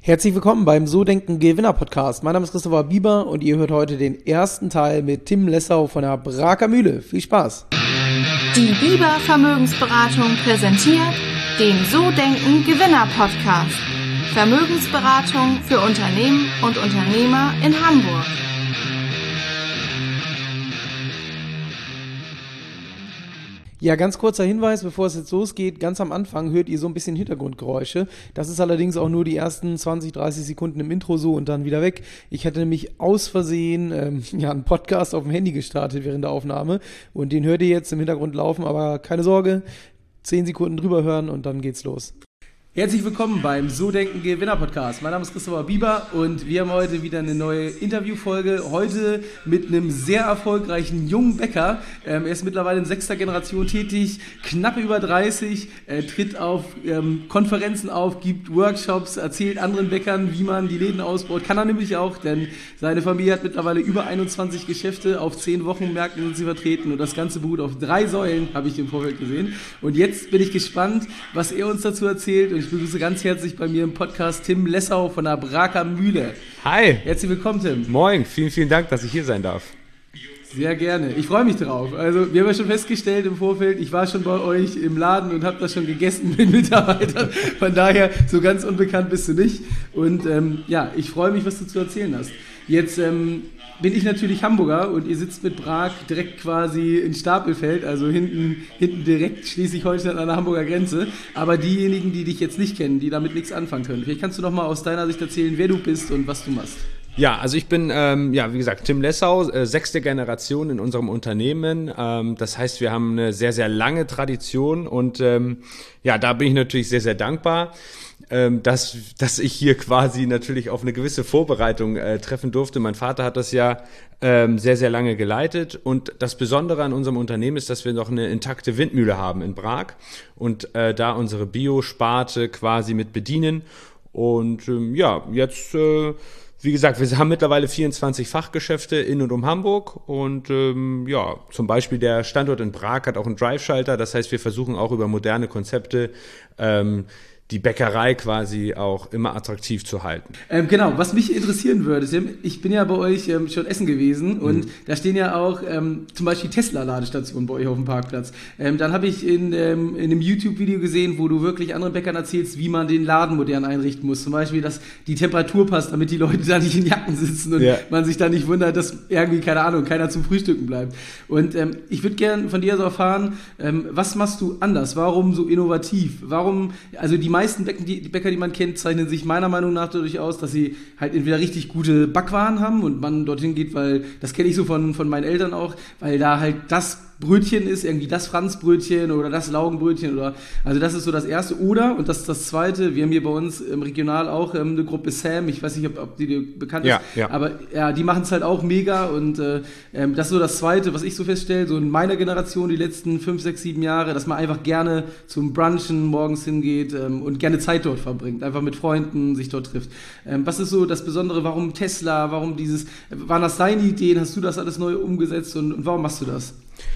Herzlich willkommen beim So Denken Gewinner Podcast. Mein Name ist Christopher Bieber und ihr hört heute den ersten Teil mit Tim Lessau von der Braker Mühle. Viel Spaß! Die Bieber Vermögensberatung präsentiert den So Denken Gewinner Podcast. Vermögensberatung für Unternehmen und Unternehmer in Hamburg. Ja, ganz kurzer Hinweis, bevor es jetzt losgeht. Ganz am Anfang hört ihr so ein bisschen Hintergrundgeräusche. Das ist allerdings auch nur die ersten 20, 30 Sekunden im Intro so und dann wieder weg. Ich hatte nämlich aus Versehen einen Podcast auf dem Handy gestartet während der Aufnahme und den hört ihr jetzt im Hintergrund laufen, aber keine Sorge, 10 Sekunden drüber hören und dann geht's los. Herzlich willkommen beim So Denken Gewinner Podcast. Mein Name ist Christopher Bieber und wir haben heute wieder eine neue Interviewfolge. Heute mit einem sehr erfolgreichen jungen Bäcker. Er ist mittlerweile in 6. Generation tätig, knapp über 30, tritt auf Konferenzen auf, gibt Workshops, erzählt anderen Bäckern, wie man die Läden ausbaut. Kann er nämlich auch, denn seine Familie hat mittlerweile über 21 Geschäfte auf 10 Wochenmärkten sind sie vertreten und das Ganze beruht auf 3 Säulen, habe ich im Vorfeld gesehen. Und jetzt bin ich gespannt, was er uns dazu erzählt. Und ich begrüße ganz herzlich bei mir im Podcast Tim Lessau von der Braker Mühle. Hi. Herzlich willkommen, Tim. Moin, vielen, vielen Dank, dass ich hier sein darf. Sehr gerne. Ich freue mich drauf. Also wir haben ja schon festgestellt im Vorfeld, ich war schon bei euch im Laden und habe das schon gegessen mit Mitarbeitern. Von daher, so ganz unbekannt bist du nicht. Und ich freue mich, was du zu erzählen hast. Jetzt bin ich natürlich Hamburger und ihr sitzt mit Prag direkt quasi in Stapelfeld, also hinten direkt Schleswig-Holstein an der Hamburger Grenze. Aber diejenigen, die dich jetzt nicht kennen, die damit nichts anfangen können, vielleicht kannst du noch mal aus deiner Sicht erzählen, wer du bist und was du machst. Ja, also ich bin, wie gesagt, Tim Lessau, 6. Generation in unserem Unternehmen. Das heißt, wir haben eine sehr, sehr lange Tradition und da bin ich natürlich sehr, sehr dankbar, dass ich hier quasi natürlich auf eine gewisse Vorbereitung treffen durfte. Mein Vater hat das ja sehr, sehr lange geleitet und das Besondere an unserem Unternehmen ist, dass wir noch eine intakte Windmühle haben in Prag und da unsere Bio-Sparte quasi mit bedienen und jetzt... Wie gesagt, wir haben mittlerweile 24 Fachgeschäfte in und um Hamburg und zum Beispiel der Standort in Prag hat auch einen Drive-Schalter. Das heißt, wir versuchen auch über moderne Konzepte die Bäckerei quasi auch immer attraktiv zu halten. Genau, was mich interessieren würde, Tim, ich bin ja bei euch schon essen gewesen und da stehen ja auch zum Beispiel Tesla-Ladestationen bei euch auf dem Parkplatz. Dann habe ich in einem YouTube-Video gesehen, wo du wirklich anderen Bäckern erzählst, wie man den Laden modern einrichten muss. Zum Beispiel, dass die Temperatur passt, damit die Leute da nicht in Jacken sitzen und man sich da nicht wundert, dass irgendwie, keine Ahnung, keiner zum Frühstücken bleibt. Und ich würde gerne von dir so erfahren, was machst du anders? Warum so innovativ? Warum, also die meisten Bäcker, die man kennt, zeichnen sich meiner Meinung nach dadurch aus, dass sie halt entweder richtig gute Backwaren haben und man dorthin geht, weil, das kenne ich so von meinen Eltern auch, weil da halt das Brötchen ist, irgendwie das Franzbrötchen oder das Laugenbrötchen oder, also das ist so das Erste. Oder, und das ist das Zweite, wir haben hier bei uns regional auch eine Gruppe Sam, ich weiß nicht, ob die dir bekannt ist, aber ja, die machen es halt auch mega und das ist so das Zweite, was ich so feststelle, so in meiner Generation die letzten 5, 6, 7 Jahre, dass man einfach gerne zum Brunchen morgens hingeht und gerne Zeit dort verbringt, einfach mit Freunden sich dort trifft. Was ist so das Besondere, warum Tesla, warum waren das deine Ideen, hast du das alles neu umgesetzt und warum machst du das?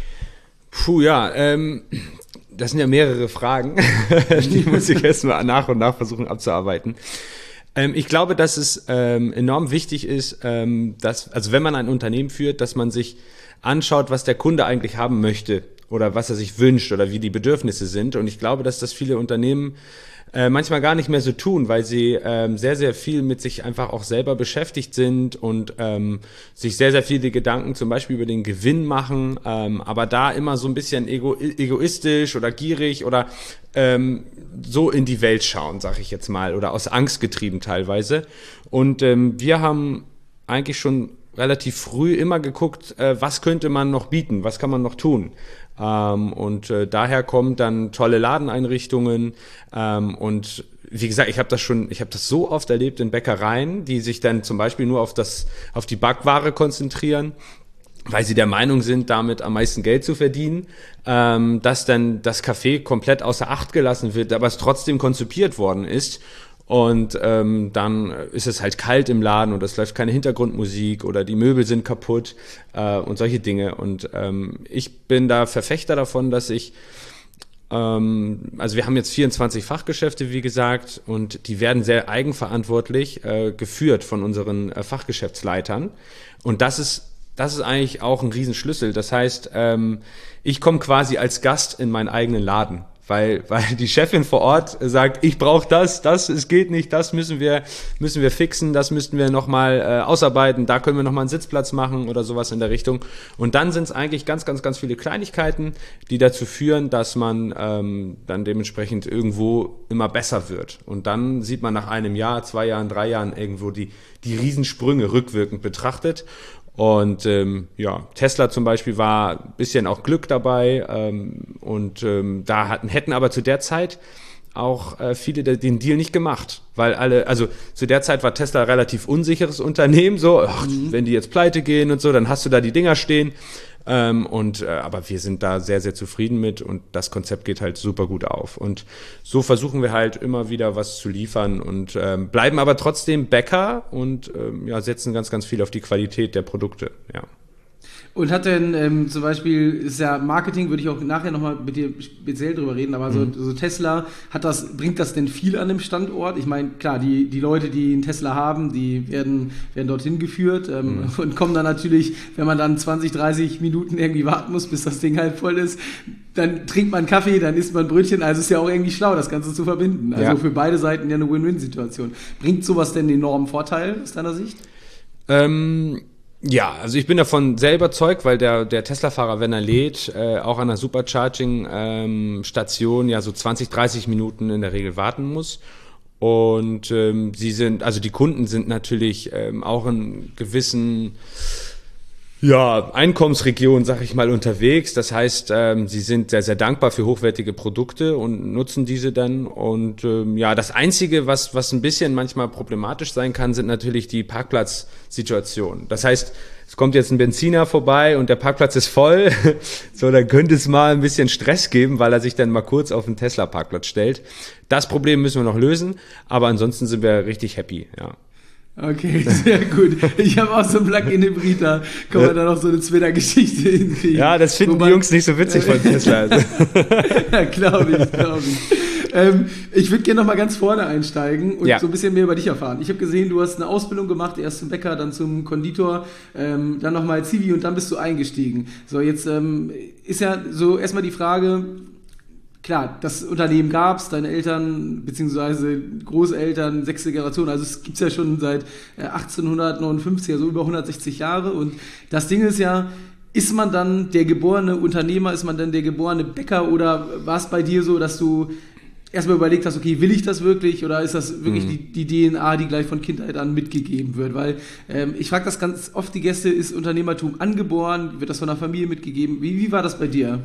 Das sind ja mehrere Fragen, die muss ich erstmal nach und nach versuchen abzuarbeiten. Ich glaube, dass es enorm wichtig ist, dass wenn man ein Unternehmen führt, dass man sich anschaut, was der Kunde eigentlich haben möchte oder was er sich wünscht oder wie die Bedürfnisse sind. Und ich glaube, dass das viele Unternehmen manchmal gar nicht mehr so tun, weil sie sehr, sehr viel mit sich einfach auch selber beschäftigt sind und sich sehr, sehr viele Gedanken zum Beispiel über den Gewinn machen, aber da immer so ein bisschen egoistisch oder gierig oder so in die Welt schauen, sag ich jetzt mal, oder aus Angst getrieben teilweise. Und wir haben eigentlich schon relativ früh immer geguckt, was könnte man noch bieten, was kann man noch tun. Daher kommen dann tolle Ladeneinrichtungen und wie gesagt, ich habe das so oft erlebt in Bäckereien, die sich dann zum Beispiel nur auf die Backware konzentrieren, weil sie der Meinung sind, damit am meisten Geld zu verdienen, dass dann das Café komplett außer Acht gelassen wird, aber es trotzdem konzipiert worden ist. Und dann ist es halt kalt im Laden und es läuft keine Hintergrundmusik oder die Möbel sind kaputt und solche Dinge. Und ich bin da Verfechter davon, dass ich Also wir haben jetzt 24 Fachgeschäfte, wie gesagt, und die werden sehr eigenverantwortlich geführt von unseren Fachgeschäftsleitern. Und das ist eigentlich auch ein Riesenschlüssel. Das heißt, ich komme quasi als Gast in meinen eigenen Laden, weil die Chefin vor Ort sagt, ich brauche das, es geht nicht, das müssen wir fixen, das müssten wir nochmal ausarbeiten, da können wir nochmal einen Sitzplatz machen oder sowas in der Richtung. Und dann sind es eigentlich ganz, ganz, ganz viele Kleinigkeiten, die dazu führen, dass man dann dementsprechend irgendwo immer besser wird. Und dann sieht man nach einem Jahr, 2 Jahren, 3 Jahren irgendwo die Riesensprünge rückwirkend betrachtet. Und Tesla zum Beispiel war ein bisschen auch Glück dabei hätten aber zu der Zeit auch viele den Deal nicht gemacht, weil zu der Zeit war Tesla ein relativ unsicheres Unternehmen, wenn die jetzt pleite gehen und so, dann hast du da die Dinger stehen. Aber wir sind da sehr, sehr zufrieden mit und das Konzept geht halt super gut auf. Und so versuchen wir halt immer wieder was zu liefern und bleiben aber trotzdem Bäcker und setzen ganz, ganz viel auf die Qualität der Produkte, ja. Und hat denn zum Beispiel, ist ja Marketing, würde ich auch nachher nochmal mit dir speziell drüber reden, aber so Tesla, bringt das denn viel an dem Standort? Ich meine, klar, die Leute, die einen Tesla haben, die werden dorthin geführt und kommen dann natürlich, wenn man dann 20, 30 Minuten irgendwie warten muss, bis das Ding halt voll ist, dann trinkt man Kaffee, dann isst man Brötchen, also ist ja auch irgendwie schlau, das Ganze zu verbinden. Also für beide Seiten ja eine Win-Win-Situation. Bringt sowas denn einen enormen Vorteil aus deiner Sicht? Ja, also ich bin davon sehr überzeugt, weil der Tesla-Fahrer, wenn er lädt, auch an einer Supercharging-Station so 20, 30 Minuten in der Regel warten muss. Und die Kunden sind natürlich auch in gewissen Einkommensregion, sag ich mal, unterwegs. Das heißt, sie sind sehr, sehr dankbar für hochwertige Produkte und nutzen diese dann. Und das Einzige, was ein bisschen manchmal problematisch sein kann, sind natürlich die Parkplatzsituationen. Das heißt, es kommt jetzt ein Benziner vorbei und der Parkplatz ist voll. So, dann könnte es mal ein bisschen Stress geben, weil er sich dann mal kurz auf den Tesla-Parkplatz stellt. Das Problem müssen wir noch lösen, aber ansonsten sind wir richtig happy, ja. Okay, sehr gut. Ich habe auch so einen Plug-in-Hybrid, da kann man dann noch so eine Twitter-Geschichte hinkriegen. Ja, das finden die Jungs nicht so witzig von Tesla. Also. Ja, glaube ich. Ich würde gerne noch mal ganz vorne einsteigen und so ein bisschen mehr über dich erfahren. Ich habe gesehen, du hast eine Ausbildung gemacht, erst zum Bäcker, dann zum Konditor, dann nochmal Zivi und dann bist du eingestiegen. So, jetzt ist ja so erstmal die Frage, klar, das Unternehmen gab's, deine Eltern bzw. Großeltern, 6. Generation, also es gibt's ja schon seit 1859, also über 160 Jahre. Und das Ding ist ja, ist man dann der geborene Unternehmer, ist man dann der geborene Bäcker oder war es bei dir so, dass du erstmal überlegt hast, okay, will ich das wirklich oder ist das wirklich die DNA, die gleich von Kindheit an mitgegeben wird? Weil ich frage das ganz oft die Gäste, ist Unternehmertum angeboren, wird das von der Familie mitgegeben? Wie war das bei dir?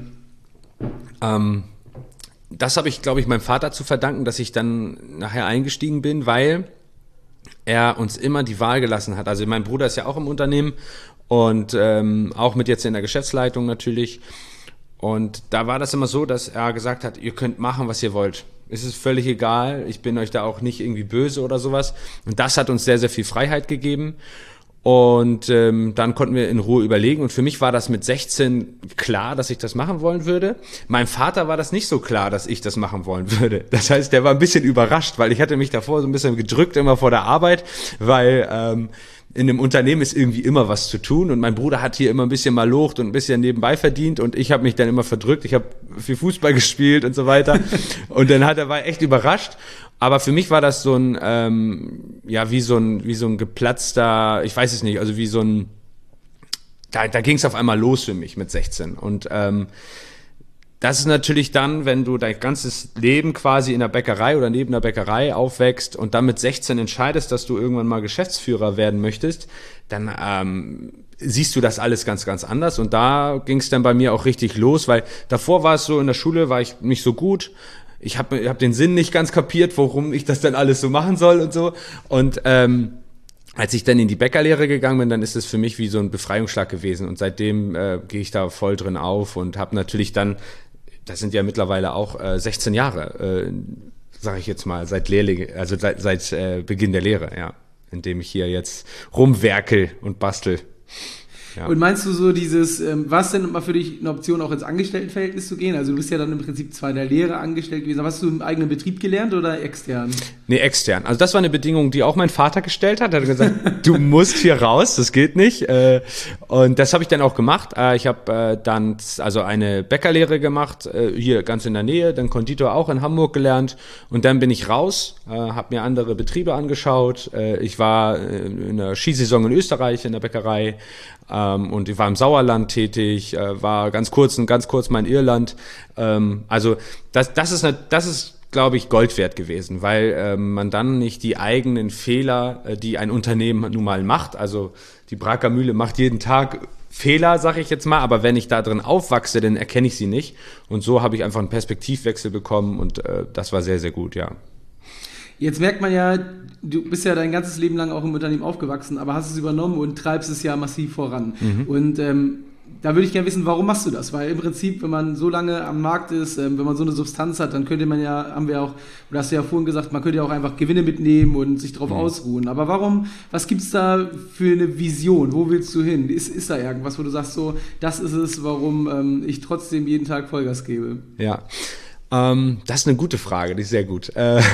Das habe ich, glaube ich, meinem Vater zu verdanken, dass ich dann nachher eingestiegen bin, weil er uns immer die Wahl gelassen hat. Also mein Bruder ist ja auch im Unternehmen und auch mit jetzt in der Geschäftsleitung natürlich. Und da war das immer so, dass er gesagt hat, ihr könnt machen, was ihr wollt. Es ist völlig egal, ich bin euch da auch nicht irgendwie böse oder sowas. Und das hat uns sehr, sehr viel Freiheit gegeben. Und dann konnten wir in Ruhe überlegen und für mich war das mit 16 klar, dass ich das machen wollen würde. Meinem Vater war das nicht so klar, dass ich das machen wollen würde. Das heißt, der war ein bisschen überrascht, weil ich hatte mich davor so ein bisschen gedrückt immer vor der Arbeit, weil in einem Unternehmen ist irgendwie immer was zu tun und mein Bruder hat hier immer ein bisschen malocht und ein bisschen nebenbei verdient und ich habe mich dann immer verdrückt. Ich habe viel Fußball gespielt und so weiter und dann war er echt überrascht. Aber für mich war das so ein, wie so ein geplatzter, ich weiß es nicht, also wie so ein, da ging es auf einmal los für mich mit 16. Und das ist natürlich dann, wenn du dein ganzes Leben quasi in der Bäckerei oder neben der Bäckerei aufwächst und dann mit 16 entscheidest, dass du irgendwann mal Geschäftsführer werden möchtest, dann siehst du das alles ganz, ganz anders. Und da ging es dann bei mir auch richtig los, weil davor war es so, in der Schule war ich nicht so gut. Ich hab den Sinn nicht ganz kapiert, warum ich das dann alles so machen soll und so. Und als ich dann in die Bäckerlehre gegangen bin, dann ist es für mich wie so ein Befreiungsschlag gewesen. Und seitdem gehe ich da voll drin auf und habe natürlich dann, das sind ja mittlerweile auch 16 Jahre, sage ich jetzt mal, seit Beginn der Lehre, ja, in dem ich hier jetzt rumwerkel und bastel. Ja. Und meinst du so dieses, war es denn mal für dich eine Option, auch ins Angestelltenverhältnis zu gehen? Also du bist ja dann im Prinzip zwar in der Lehre angestellt gewesen, aber hast du im eigenen Betrieb gelernt oder extern? Nee, extern. Also das war eine Bedingung, die auch mein Vater gestellt hat. Er hat gesagt, du musst hier raus, das geht nicht. Und das habe ich dann auch gemacht. Ich habe dann also eine Bäckerlehre gemacht, hier ganz in der Nähe, dann Konditor auch in Hamburg gelernt. Und dann bin ich raus, habe mir andere Betriebe angeschaut. Ich war in der Skisaison in Österreich in der Bäckerei. Und ich war im Sauerland tätig, war ganz kurz mal in Irland. Also das ist glaube ich, Gold wert gewesen, weil man dann nicht die eigenen Fehler, die ein Unternehmen nun mal macht, also die Braker Mühle macht jeden Tag Fehler, sage ich jetzt mal, aber wenn ich da drin aufwachse, dann erkenne ich sie nicht. Und so habe ich einfach einen Perspektivwechsel bekommen und das war sehr, sehr gut, ja. Jetzt merkt man ja, du bist ja dein ganzes Leben lang auch im Unternehmen aufgewachsen, aber hast es übernommen und treibst es ja massiv voran. Und da würde ich gerne wissen, warum machst du das? Weil im Prinzip, wenn man so lange am Markt ist, wenn man so eine Substanz hat, dann könnte man ja, oder hast du ja vorhin gesagt, man könnte ja auch einfach Gewinne mitnehmen und sich darauf ausruhen. Aber warum, was gibt's da für eine Vision? Wo willst du hin? Ist da irgendwas, wo du sagst, so, das ist es, warum ich trotzdem jeden Tag Vollgas gebe? Ja, das ist eine gute Frage, die ist sehr gut.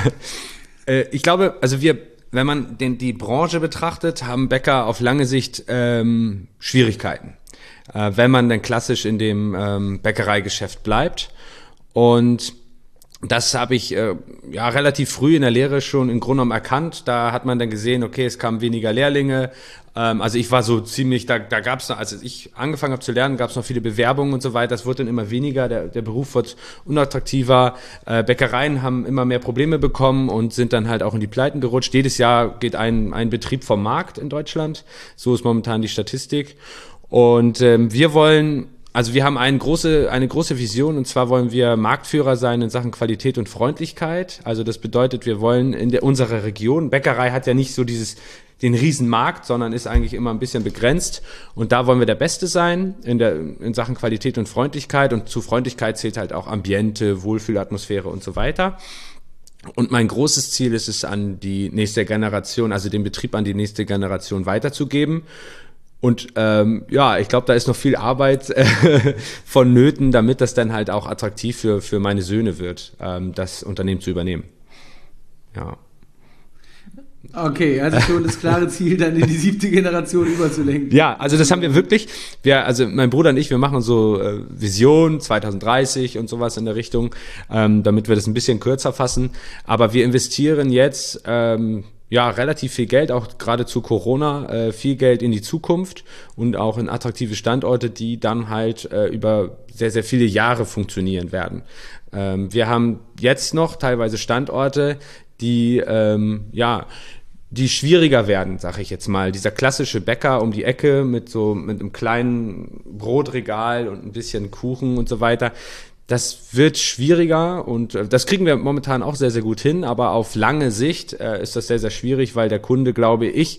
Ich glaube, also wenn man die Branche betrachtet, haben Bäcker auf lange Sicht Schwierigkeiten, wenn man dann klassisch in dem Bäckereigeschäft bleibt. Und das habe ich relativ früh in der Lehre schon im Grunde genommen erkannt. Da hat man dann gesehen, okay, es kamen weniger Lehrlinge. Also ich war so ziemlich, da gab es, als ich angefangen habe zu lernen, gab es noch viele Bewerbungen und so weiter. Das wurde dann immer weniger, der Beruf wird unattraktiver. Bäckereien haben immer mehr Probleme bekommen und sind dann halt auch in die Pleiten gerutscht. Jedes Jahr geht ein Betrieb vom Markt in Deutschland. So ist momentan die Statistik. Und wir haben eine große Vision, und zwar wollen wir Marktführer sein in Sachen Qualität und Freundlichkeit. Also das bedeutet, wir wollen unserer Region, Bäckerei hat ja nicht so den Riesenmarkt, sondern ist eigentlich immer ein bisschen begrenzt. Und da wollen wir der Beste sein in Sachen Qualität und Freundlichkeit. Und zu Freundlichkeit zählt halt auch Ambiente, Wohlfühlatmosphäre und so weiter. Und mein großes Ziel ist es, an die nächste Generation, also den Betrieb an die nächste Generation weiterzugeben. Und ich glaube, da ist noch viel Arbeit vonnöten, damit das dann halt auch attraktiv für meine Söhne wird, das Unternehmen zu übernehmen. Ja. Okay, also schon das klare Ziel, dann in die 7. Generation überzulenken. Ja, also das haben wir wirklich. Also mein Bruder und ich, wir machen so Vision 2030 und sowas in der Richtung, damit wir das ein bisschen kürzer fassen. Aber wir investieren jetzt relativ viel Geld, auch gerade zu Corona, viel Geld in die Zukunft und auch in attraktive Standorte, die dann halt über sehr, sehr viele Jahre funktionieren werden. Wir haben jetzt noch teilweise Standorte, die schwieriger werden, sag ich jetzt mal. Dieser klassische Bäcker um die Ecke mit einem kleinen Brotregal und ein bisschen Kuchen und so weiter, das wird schwieriger und das kriegen wir momentan auch sehr, sehr gut hin, aber auf lange Sicht ist das sehr, sehr schwierig, weil der Kunde, glaube ich,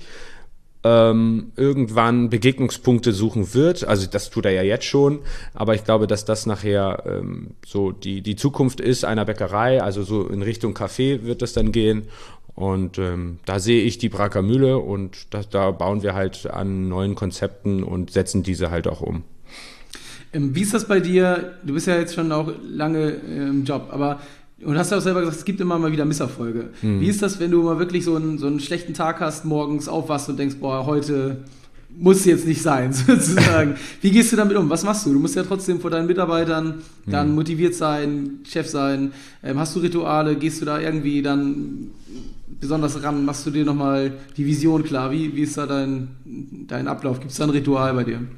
irgendwann Begegnungspunkte suchen wird. Also das tut er ja jetzt schon, aber ich glaube, dass das nachher so die Zukunft ist einer Bäckerei, also so in Richtung Café wird das dann gehen. Und da sehe ich die Braker Mühle und da bauen wir halt an neuen Konzepten und setzen diese halt auch um. Wie ist das bei dir? Du bist ja jetzt schon auch lange im Job, und hast ja auch selber gesagt, es gibt immer mal wieder Misserfolge. Wie ist das, wenn du mal wirklich so einen schlechten Tag hast, morgens aufwachst und denkst, boah, heute muss jetzt nicht sein, sozusagen. Wie gehst du damit um? Was machst du? Du musst ja trotzdem vor deinen Mitarbeitern dann motiviert sein, Chef sein. Hast du Rituale? Gehst du da irgendwie dann besonders ran? Machst du dir nochmal die Vision klar? Wie ist da dein Ablauf? Gibt es da ein Ritual bei dir?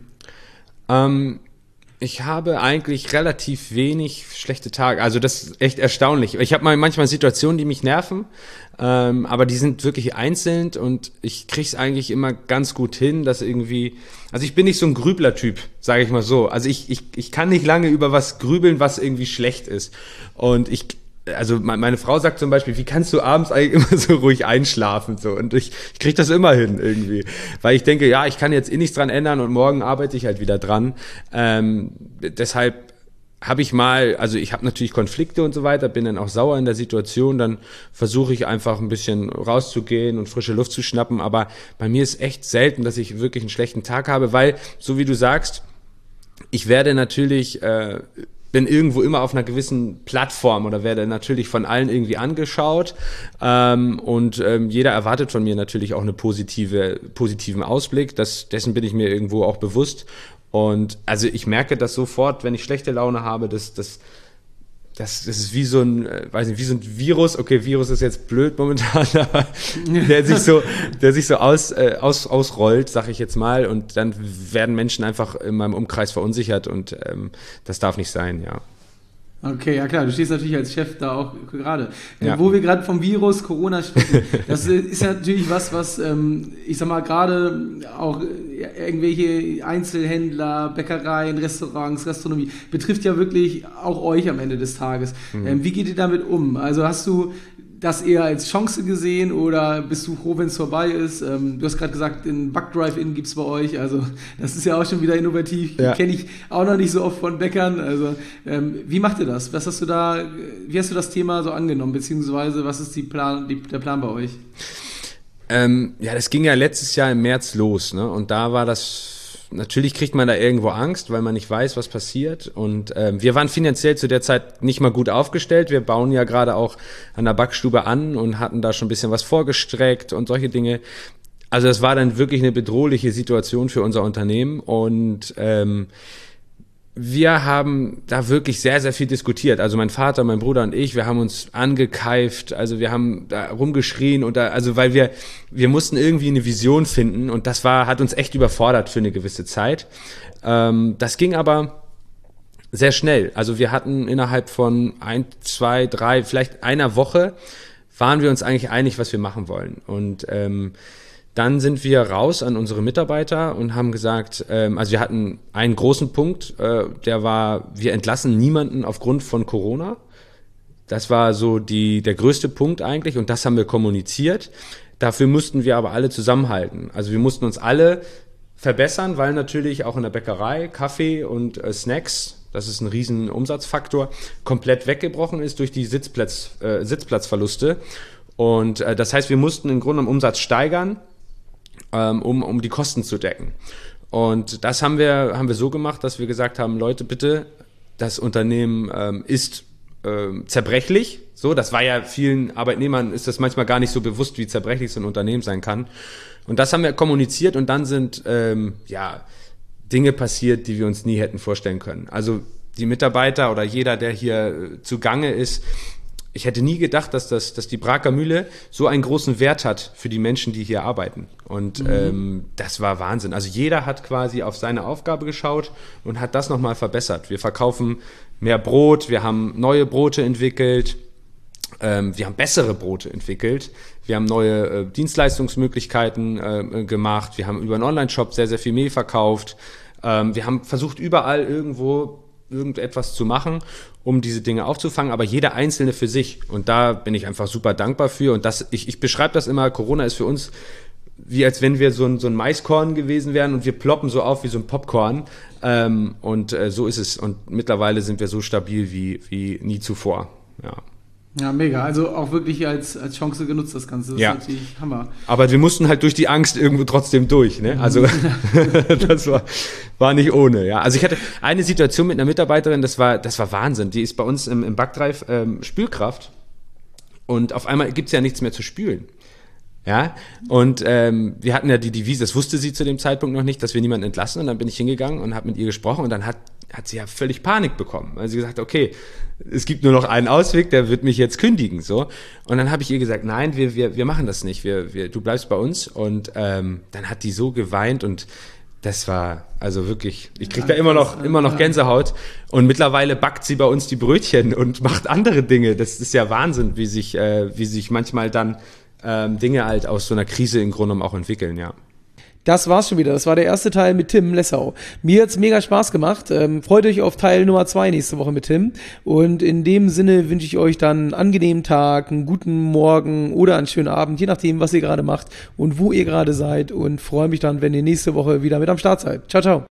Ich habe eigentlich relativ wenig schlechte Tage. Also das ist echt erstaunlich. Ich habe manchmal Situationen, die mich nerven, aber die sind wirklich einzeln und ich kriege es eigentlich immer ganz gut hin, dass irgendwie... Also ich bin nicht so ein Grübler-Typ, sage ich mal so. Also ich kann nicht lange über was grübeln, was irgendwie schlecht ist. Und also meine Frau sagt zum Beispiel, wie kannst du abends eigentlich immer so ruhig einschlafen? So, und ich kriege das immer hin irgendwie. Weil ich denke, ja, ich kann jetzt nichts dran ändern und morgen arbeite ich halt wieder dran. Deshalb habe ich mal, also ich habe natürlich Konflikte und so weiter, bin dann auch sauer in der Situation, dann versuche ich einfach ein bisschen rauszugehen und frische Luft zu schnappen, aber bei mir ist echt selten, dass ich wirklich einen schlechten Tag habe, weil, so wie du sagst, ich werde natürlich, bin irgendwo immer auf einer gewissen Plattform oder werde natürlich von allen irgendwie angeschaut und jeder erwartet von mir natürlich auch einen positiven Ausblick, dessen bin ich mir irgendwo auch bewusst. Und also ich merke das sofort, wenn ich schlechte Laune habe, das ist wie so ein, weiß nicht, wie so ein Virus. Okay, Virus ist jetzt blöd momentan, aber der sich so ausrollt, sag ich jetzt mal. Und dann werden Menschen einfach in meinem Umkreis verunsichert und das darf nicht sein, ja. Okay, ja klar, du stehst natürlich als Chef da auch gerade. Ja. Wo wir gerade vom Virus Corona sprechen, das ist ja natürlich was ich sag mal, gerade auch irgendwelche Einzelhändler, Bäckereien, Restaurants, Gastronomie, betrifft ja wirklich auch euch am Ende des Tages. Wie geht ihr damit um? Also hast du das eher als Chance gesehen oder bist du froh, wenn es vorbei ist? Du hast gerade gesagt, den Backdrive-In gibt es bei euch, also das ist ja auch schon wieder innovativ, ja. Kenne ich auch noch nicht so oft von Bäckern, also wie macht ihr das? Wie hast du das Thema so angenommen, beziehungsweise was ist der Plan bei euch? Ja, das ging ja letztes Jahr im März los, ne? Und da war das, natürlich kriegt man da irgendwo Angst, weil man nicht weiß, was passiert. Und wir waren finanziell zu der Zeit nicht mal gut aufgestellt. Wir bauen ja gerade auch an der Backstube an und hatten da schon ein bisschen was vorgestreckt und solche Dinge. Also das war dann wirklich eine bedrohliche Situation für unser Unternehmen. Und wir haben da wirklich sehr, sehr viel diskutiert. Also mein Vater, mein Bruder und ich, wir haben uns angekeift, also wir haben da rumgeschrien und weil wir mussten irgendwie eine Vision finden und hat uns echt überfordert für eine gewisse Zeit. Das ging aber sehr schnell. Also wir hatten innerhalb von 1, 2, 3, vielleicht einer Woche waren wir uns eigentlich einig, was wir machen wollen. Und dann sind wir raus an unsere Mitarbeiter und haben gesagt, also wir hatten einen großen Punkt, der war, wir entlassen niemanden aufgrund von Corona. Das war so der größte Punkt eigentlich und das haben wir kommuniziert. Dafür mussten wir aber alle zusammenhalten. Also wir mussten uns alle verbessern, weil natürlich auch in der Bäckerei Kaffee und Snacks, das ist ein riesen Umsatzfaktor, komplett weggebrochen ist durch die Sitzplatzverluste. Und das heißt, wir mussten im Grunde im Umsatz steigern, um die Kosten zu decken. Und das haben wir so gemacht, dass wir gesagt haben, Leute, bitte, das Unternehmen ist zerbrechlich. So, das war ja vielen Arbeitnehmern, ist das manchmal gar nicht so bewusst, wie zerbrechlich so ein Unternehmen sein kann. Und das haben wir kommuniziert und dann sind Dinge passiert, die wir uns nie hätten vorstellen können. Also die Mitarbeiter oder jeder, der hier zugange ist, ich hätte nie gedacht, dass die Braker Mühle so einen großen Wert hat für die Menschen, die hier arbeiten. Und das war Wahnsinn. Also jeder hat quasi auf seine Aufgabe geschaut und hat das nochmal verbessert. Wir verkaufen mehr Brot, wir haben neue Brote entwickelt, wir haben bessere Brote entwickelt, wir haben neue Dienstleistungsmöglichkeiten gemacht, wir haben über einen Online-Shop sehr, sehr viel Mehl verkauft. Wir haben versucht, überall irgendetwas zu machen, um diese Dinge aufzufangen, aber jeder Einzelne für sich. Und da bin ich einfach super dankbar für. Und ich beschreibe das immer, Corona ist für uns wie als wenn wir so ein Maiskorn gewesen wären und wir ploppen so auf wie so ein Popcorn. So ist es. Und mittlerweile sind wir so stabil wie nie zuvor. Ja. Ja, mega. Also auch wirklich als Chance genutzt, das Ganze. Das ist natürlich Hammer. Aber wir mussten halt durch die Angst irgendwo trotzdem durch. Ne? Also das war nicht ohne. Ja. Also ich hatte eine Situation mit einer Mitarbeiterin, das war Wahnsinn. Die ist bei uns im Backdrive Spülkraft und auf einmal gibt's ja nichts mehr zu spülen. Ja, und wir hatten ja die Devise, das wusste sie zu dem Zeitpunkt noch nicht, dass wir niemanden entlassen. Und dann bin ich hingegangen und habe mit ihr gesprochen und dann hat sie ja völlig Panik bekommen. Also sie gesagt, okay, es gibt nur noch einen Ausweg, der wird mich jetzt kündigen. So. Und dann habe ich ihr gesagt, nein, wir machen das nicht, du bleibst bei uns. Und dann hat die so geweint und das war also wirklich, ich kriege da immer noch Gänsehaut. Und mittlerweile backt sie bei uns die Brötchen und macht andere Dinge. Das ist ja Wahnsinn, wie sich manchmal dann Dinge halt aus so einer Krise im Grunde auch entwickeln, ja. Das war's schon wieder. Das war der erste Teil mit Tim Lessau. Mir hat's mega Spaß gemacht. Freut euch auf Teil Nummer 2 nächste Woche mit Tim. Und in dem Sinne wünsche ich euch dann einen angenehmen Tag, einen guten Morgen oder einen schönen Abend, je nachdem, was ihr gerade macht und wo ihr gerade seid. Und freue mich dann, wenn ihr nächste Woche wieder mit am Start seid. Ciao, ciao.